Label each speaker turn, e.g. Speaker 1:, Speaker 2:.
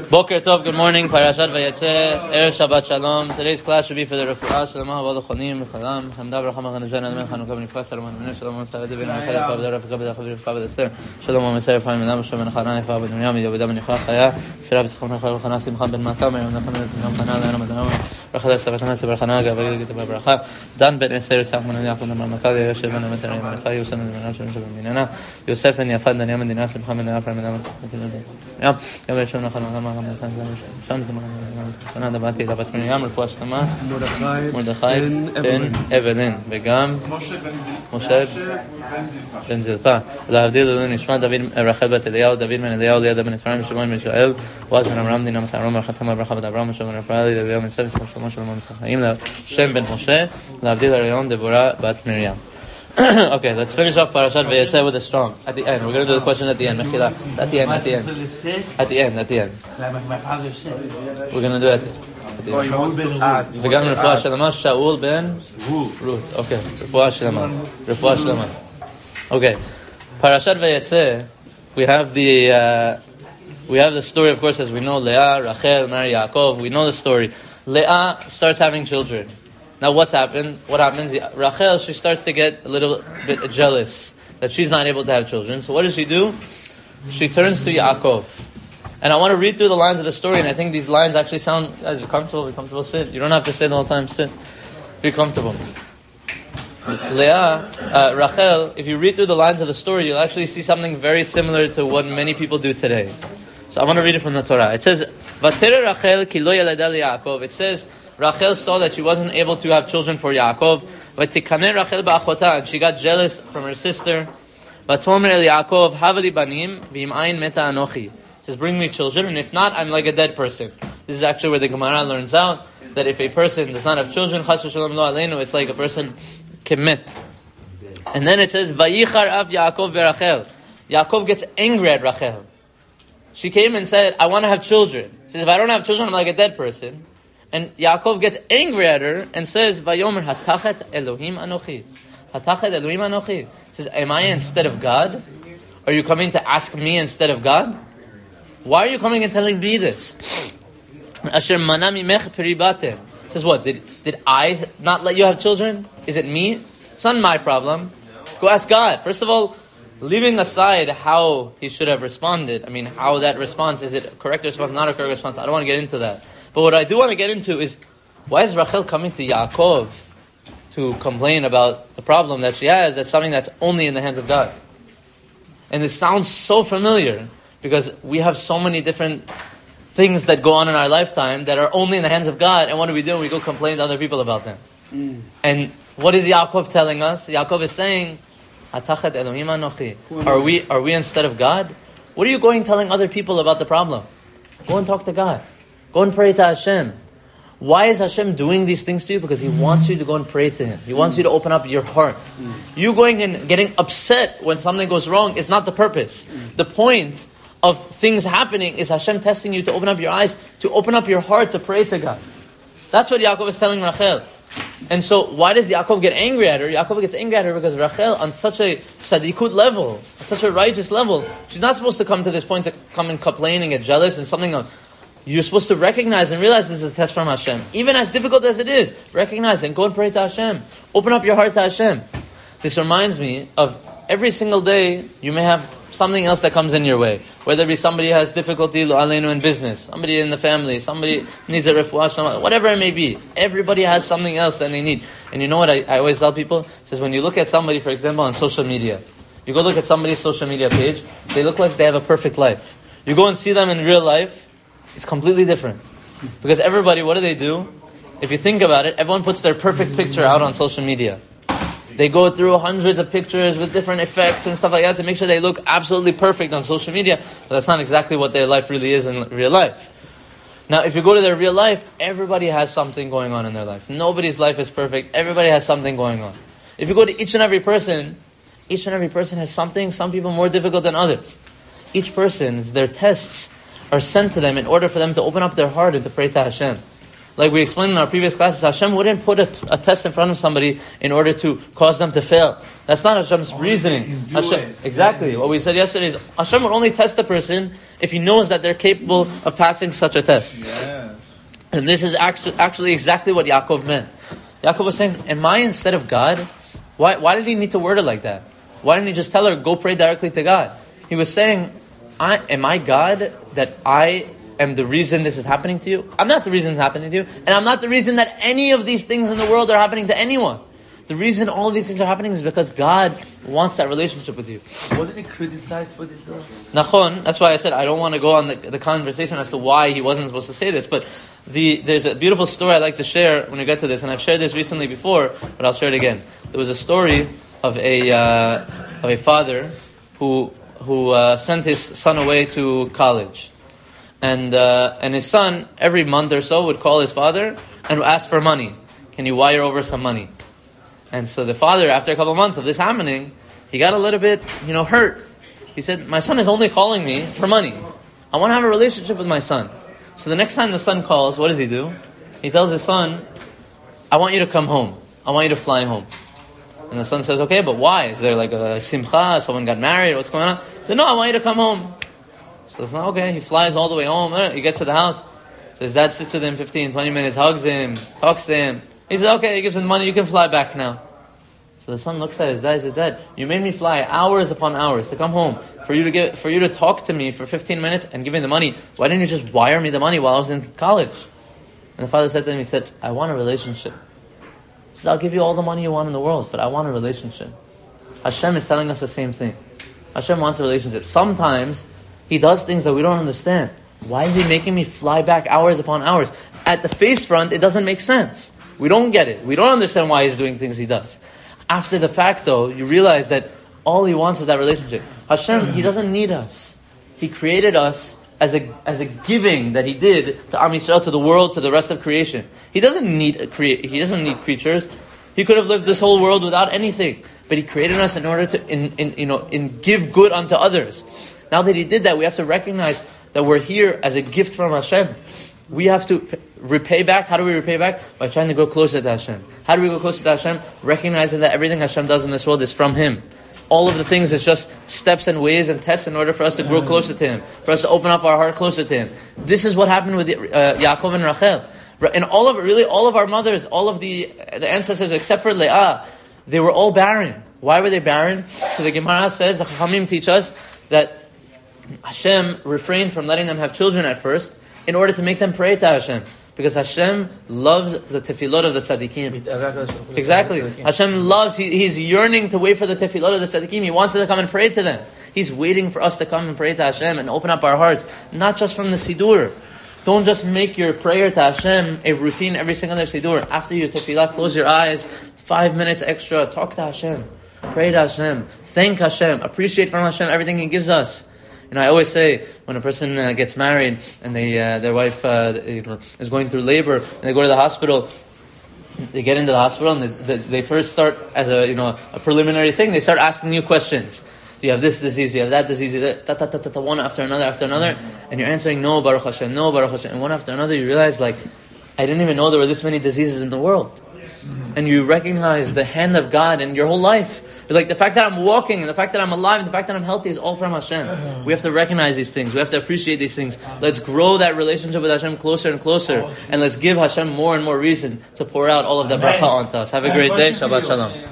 Speaker 1: Boker Tov, good morning. Parashat Vayetze, Erev Shabbat Shalom. Today's class should be for the Refuah Shalom Havad Chonim, Chalam, Hamdav Racham Hanajan Admen Chanukah Benifkas Shalom Admen Shalom Saad Ben Mechad Favda Rafika B'Dachav Rafika B'Daster Shalom Omeser Fayim Adam Shalom Ben Chana Ifa Ben Miriam Yovedah Ben Ifa Chaya Sirah B'Tzchon Rachel Chana Simcha Ben Matam Yom Nachman Ben Chana Le'ana Madanam Rachel Savatana Seber Chana Gavayil Gita B'Bracha Dan Ben Eser Sachman Yaakov Ben Makal Yosef Ben Ameter Ben Ifa Yosef Ben Menam Shalom Ben Minana Yosef Ben Yafad Ben Yaman Dinas Simcha Ben Afra Ben Adam Yom Yom Shalom Nachman Ben שם זה שנה דבעתי לבת מרים, רפואה שלמה מרדכי בן אבלין וגם משה בן זלפה להבדיל אלוהים נשמע דוד רחל בת אליהו דוד בן אליהו ליד בן אפרים שמעון בן ישאל ועז בן אברהם דינם תערום וחתם אברכה בת אברהם ושם בן רפאלי לאליהו בן סבס שלמה שלמה מצחיים שם בן משה להבדיל אריון דבורה בת מרים. Okay, let's finish off Parashat Vayetze with a strong. At the end, we're going to do the question at the end. Mechila. At the end. At the end.
Speaker 2: My father said.
Speaker 1: We're going to do it at the end. V'gam Refuah Shalama, Shaul ben Ruth. Okay, Refuah Shalama. Okay, Parashat Vayetze, we have the story, of course, as we know, Leah, Rachel, marry Yaakov. We know the story. Leah starts having children. Now what happens? Rachel, she starts to get a little bit jealous that she's not able to have children. So what does she do? She turns to Yaakov. And I want to read through the lines of the story, and I think these lines actually sound, guys, you're comfortable, sit. You don't have to sit the whole time, sit. Be comfortable. Rachel, if you read through the lines of the story, you'll actually see something very similar to what many people do today. So I want to read it from the Torah. It says, Vatere Rachel ki lo yalada Yaakov. It says, Rachel saw that she wasn't able to have children for Yaakov. V'tikane Rachel ba'achota, and she got jealous from her sister. V'tomer el Yaakov, havali banim, v'im ayin meta anochi. It says, bring me children, and if not, I'm like a dead person. This is actually where the Gemara learns out that if a person does not have children, chas v'shalom lo aleinu, it's like a person commit. And then it says, Vayichar av Yaakov berachel. Yaakov gets angry at Rachel. She came and said, I want to have children. She says, if I don't have children, I'm like a dead person. And Yaakov gets angry at her and says, Vayomer hatachet Elohim anochi. Hatachet Elohim anochi. Says, am I instead of God? Are you coming to ask me instead of God? Why are you coming and telling me this? Asher mana mimech peribatem. Says what? Did I not let you have children? Is it me? It's not my problem. Go ask God. First of all, leaving aside how he should have responded, how that response, is it a correct response, not a correct response? I don't want to get into that. But what I do want to get into is, why is Rachel coming to Yaakov to complain about the problem that she has? That's something that's only in the hands of God. And this sounds so familiar, because we have so many different things that go on in our lifetime that are only in the hands of God. And what do? We go complain to other people about them. And what is Yaakov telling us? Yaakov is saying, Atachet Elohim anochi. Are we instead of God? What are you going telling other people about the problem? Go and talk to God. Go and pray to Hashem. Why is Hashem doing these things to you? Because He wants you to go and pray to Him. He wants you to open up your heart. You going and getting upset when something goes wrong is not the purpose. The point of things happening is Hashem testing you to open up your eyes, to open up your heart to pray to God. That's what Yaakov is telling Rachel. And so, why does Yaakov get angry at her? Yaakov gets angry at her because Rachel, on such a tzadikut level, on such a righteous level, she's not supposed to come to this point to come and complain and get jealous and something of. You're supposed to recognize and realize this is a test from Hashem. Even as difficult as it is, recognize and go and pray to Hashem. Open up your heart to Hashem. This reminds me of every single day you may have something else that comes in your way. Whether it be somebody has difficulty lo aleinu in business, somebody in the family, somebody needs a refuah shalama, whatever it may be. Everybody has something else that they need. And you know what I always tell people? It says when you look at somebody, for example, on social media, you go look at somebody's social media page, they look like they have a perfect life. You go and see them in real life, it's completely different. Because everybody, what do? If you think about it, everyone puts their perfect picture out on social media. They go through hundreds of pictures with different effects and stuff like that to make sure they look absolutely perfect on social media. But that's not exactly what their life really is in real life. Now, if you go to their real life, everybody has something going on in their life. Nobody's life is perfect. Everybody has something going on. If you go to each and every person has something, some people more difficult than others. Each person, their tests are sent to them in order for them to open up their heart and to pray to Hashem. Like we explained in our previous classes, Hashem wouldn't put a test in front of somebody in order to cause them to fail. That's not Hashem's reasoning. Exactly. What we said yesterday is Hashem would only test a person if He knows that they're capable of passing such a test.
Speaker 2: Yeah.
Speaker 1: And this is actually exactly what Yaakov meant. Yaakov was saying, am I instead of God? Why did he need to word it like that? Why didn't he just tell her, go pray directly to God? He was saying, am I God that I am the reason this is happening to you? I'm not the reason it's happening to you. And I'm not the reason that any of these things in the world are happening to anyone. The reason all of these things are happening is because God wants that relationship with you.
Speaker 2: Wasn't he criticized for this though?
Speaker 1: Nachon, that's why I said I don't want to go on the conversation as to why he wasn't supposed to say this, but there's a beautiful story I'd like to share when we get to this, and I've shared this recently before, but I'll share it again. There was a story of a father who sent his son away to college. And his son, every month or so, would call his father and ask for money. Can you wire over some money? And so the father, after a couple of months of this happening, he got a little bit, hurt. He said, my son is only calling me for money. I want to have a relationship with my son. So the next time the son calls, what does he do? He tells his son, I want you to come home. I want you to fly home. And the son says, okay, but why? Is there like a simcha? Someone got married? What's going on? He said, no, I want you to come home. So it's not okay. He flies all the way home. He gets to the house. So his dad sits with him 15, 20 minutes, hugs him, talks to him. He says, okay, he gives him money, you can fly back now. So the son looks at his dad, he says, Dad, you made me fly hours upon hours to come home, for you to talk to me for 15 minutes and give me the money. Why didn't you just wire me the money while I was in college? And the father said to him, he said, I want a relationship. He said, I'll give you all the money you want in the world, but I want a relationship. Hashem is telling us the same thing. Hashem wants a relationship. Sometimes He does things that we don't understand. Why is He making me fly back hours upon hours? At the face front, it doesn't make sense. We don't get it. We don't understand why He's doing things He does. After the fact, though, you realize that all He wants is that relationship. Hashem, He doesn't need us. He created us as a giving that He did to Am Yisrael, to the world, to the rest of creation. He doesn't need He doesn't need creatures. He could have lived this whole world without anything, but He created us in order to give good unto others. Now that He did that, we have to recognize that we're here as a gift from Hashem. We have to repay back. How do we repay back? By trying to go closer to Hashem. How do we go closer to Hashem? Recognizing that everything Hashem does in this world is from Him. All of the things is just steps and ways and tests in order for us to grow closer to Him, for us to open up our heart closer to Him. This is what happened with Yaakov and Rachel. And all of our mothers, all of the ancestors except for Leah, they were all barren. Why were they barren? So the Gemara says, the Chachamim teach us that Hashem refrained from letting them have children at first in order to make them pray to Hashem. Because Hashem loves the tefillot of the tzaddikim. Exactly. Hashem loves, He's yearning to wait for the tefillot of the tzaddikim. He wants us to come and pray to them. He's waiting for us to come and pray to Hashem and open up our hearts. Not just from the Siddur. Don't just make your prayer to Hashem a routine every single day of Siddur. After your tefillah, close your eyes, 5 minutes extra, talk to Hashem. Pray to Hashem. Thank Hashem. Appreciate from Hashem everything He gives us. I always say, when a person gets married and their wife is going through labor and they go to the hospital, they get into the hospital and they first start as a preliminary thing. They start asking you questions. Do you have this disease? Do you have that disease? One after another, and you're answering no, Baruch Hashem, no, Baruch Hashem, and one after another, you realize I didn't even know there were this many diseases in the world. And you recognize the hand of God in your whole life. You're like, the fact that I'm walking, and the fact that I'm alive, and the fact that I'm healthy is all from Hashem. We have to recognize these things. We have to appreciate these things. Let's grow that relationship with Hashem closer and closer. And let's give Hashem more and more reason to pour out all of that bracha onto us. Have a great day. Shabbat Shalom.